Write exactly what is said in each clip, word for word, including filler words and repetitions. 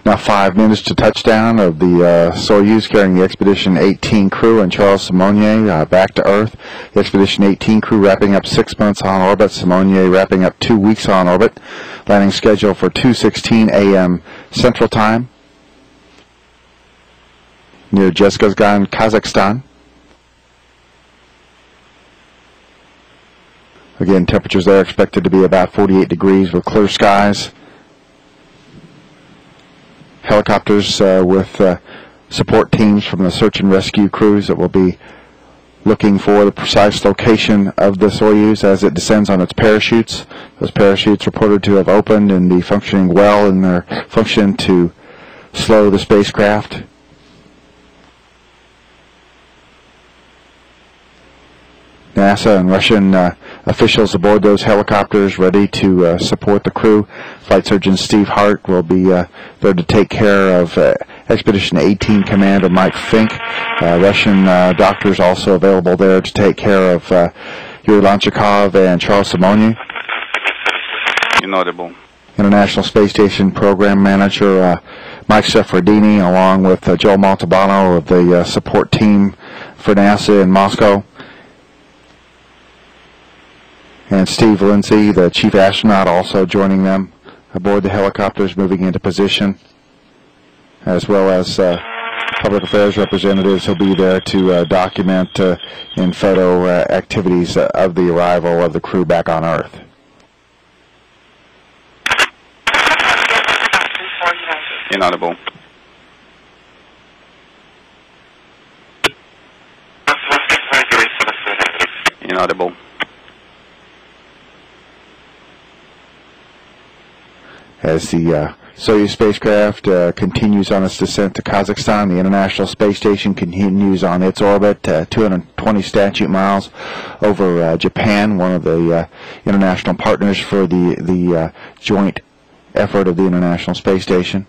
Now five minutes to touchdown of the uh, Soyuz carrying the Expedition eighteen crew and Charles Simonyi uh, back to Earth. The Expedition eighteen crew wrapping up six months on orbit. Simonyi wrapping up two weeks on orbit. Landing schedule for two sixteen a m Central Time near Zhezkazgan, Kazakhstan. Again, temperatures there expected to be about forty-eight degrees with clear skies. Helicopters uh, with uh, support teams from the search and rescue crews that will be looking for the precise location of the Soyuz as it descends on its parachutes. Those parachutes reported to have opened and be functioning well in their function to slow the spacecraft. NASA and Russian uh, officials aboard those helicopters ready to uh, support the crew. Flight Surgeon Steve Hart will be uh, there to take care of uh, Expedition eighteen Commander Mike Fink. Uh, Russian uh, doctors also available there to take care of uh, Yuri Lanchikov and Charles Simonyi. Inaudible. International Space Station Program Manager uh, Mike Seferdini, along with uh, Joe Montalbano of the uh, support team for NASA in Moscow. And Steve Lindsay, the chief astronaut, also joining them aboard the helicopters, moving into position, as well as uh, public affairs representatives who'll be there to uh, document uh, in photo uh, activities uh, of the arrival of the crew back on Earth. Inaudible. Inaudible. As the uh, Soyuz spacecraft uh, continues on its descent to Kazakhstan, the International Space Station continues on its orbit, uh, two hundred twenty statute miles over uh, Japan, one of the uh, international partners for the, the uh, joint effort of the International Space Station.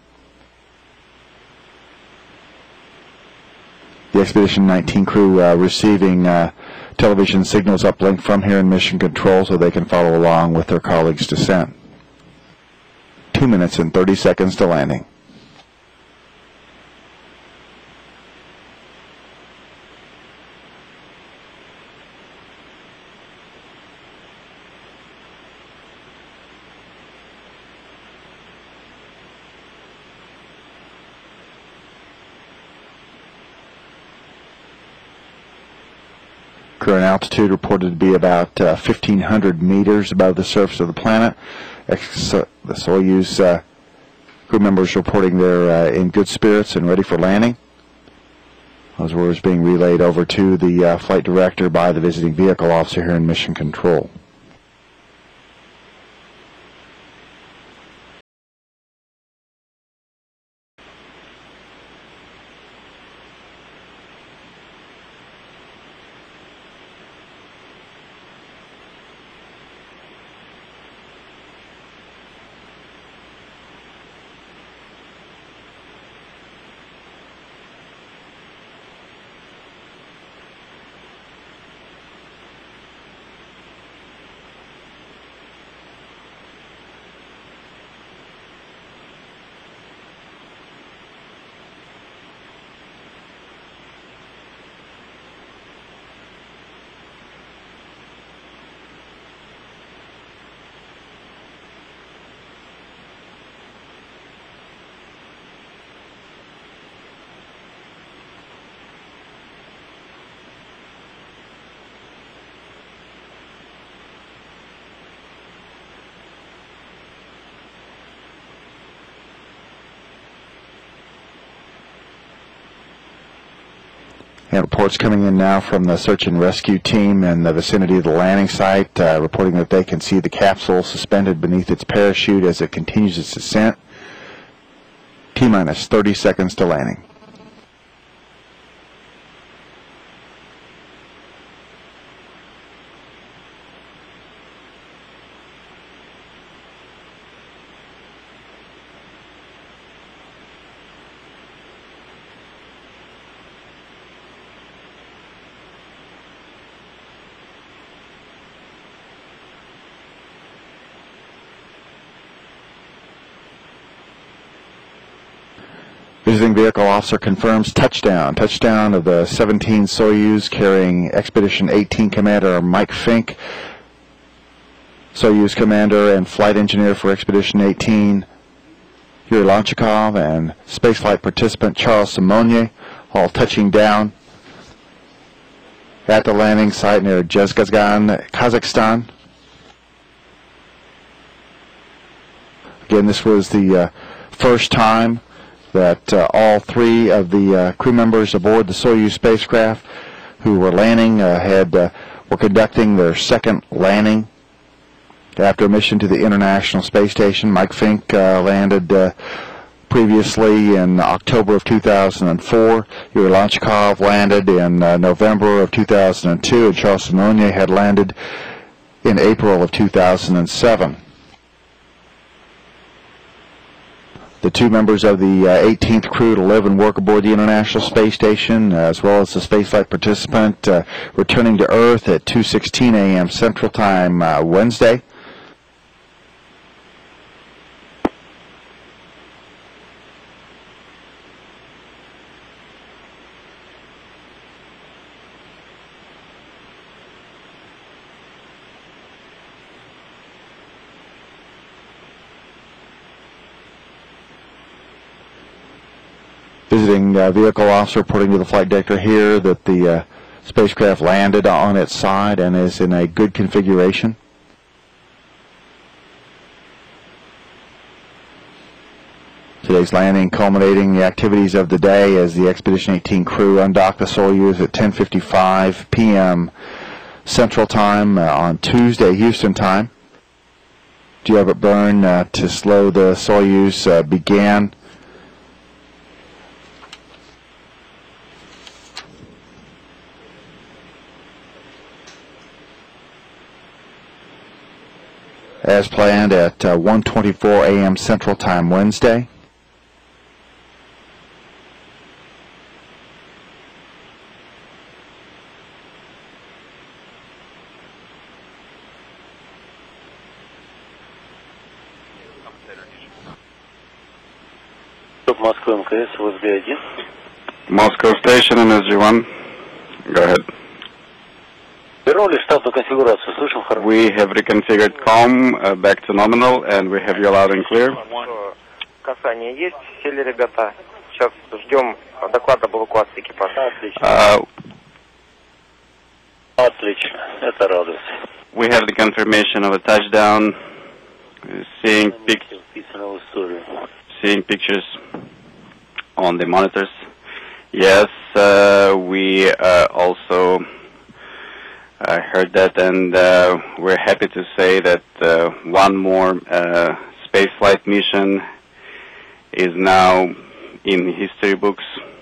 The Expedition nineteen crew uh, receiving uh, television signals uplink from here in Mission Control so they can follow along with their colleagues' descent. Two minutes and thirty seconds to landing. Current altitude reported to be about uh, fifteen hundred meters above the surface of the planet. Ex the Soyuz uh, crew members reporting they're uh, in good spirits and ready for landing. Those words being relayed over to the uh, flight director by the visiting vehicle officer here in Mission Control. And reports coming in now from the search and rescue team in the vicinity of the landing site, uh, reporting that they can see the capsule suspended beneath its parachute as it continues its descent. T-minus thirty seconds to landing. Visiting vehicle officer confirms touchdown. Touchdown of the seventeen Soyuz carrying Expedition eighteen Commander Mike Fink, Soyuz Commander and Flight Engineer for Expedition eighteen Yuri Lonchikov, and spaceflight participant Charles Simonyi, all touching down at the landing site near Zhezkazgan, Kazakhstan. Again, this was the uh, first time that uh, all three of the uh, crew members aboard the Soyuz spacecraft who were landing uh, had uh, were conducting their second landing after a mission to the International Space Station. Mike Fink uh, landed uh, previously in October of two thousand four. Yuri Lonchikov landed in uh, November of two thousand two, and Charles Simonyi had landed in April of two thousand seven. The two members of the uh, eighteenth crew to live and work aboard the International Space Station, uh, as well as the spaceflight participant, uh, returning to Earth at two sixteen a m Central Time uh, Wednesday. Visiting uh, vehicle officer reporting to the flight director here that the uh, spacecraft landed on its side and is in a good configuration. Today's landing culminating the activities of the day as the Expedition eighteen crew undocked the Soyuz at ten fifty-five p m Central Time uh, on Tuesday, Houston time. Deorbit burn uh, to slow the Soyuz uh, began. As planned at uh, one twenty-four a m Central Time Wednesday. Moscow эм ка эс, ВСБ один. Moscow Station, M S G one. Go ahead. Вернули штатную конфигурацию, слышим хорошо. We have reconfigured COM uh, back to nominal, and we have you loud and clear. Касание есть, сели ребята. Сейчас ждем доклада об эвакуации экипажа. Отлично. Uh, Отлично, это радость. we have the confirmation of a touchdown. Seeing, pic Вписано в историю. seeing pictures on the monitors. Yes, uh, we uh, also uh, heard that, and uh, we're happy to say that uh, one more uh, spaceflight mission is now in history books.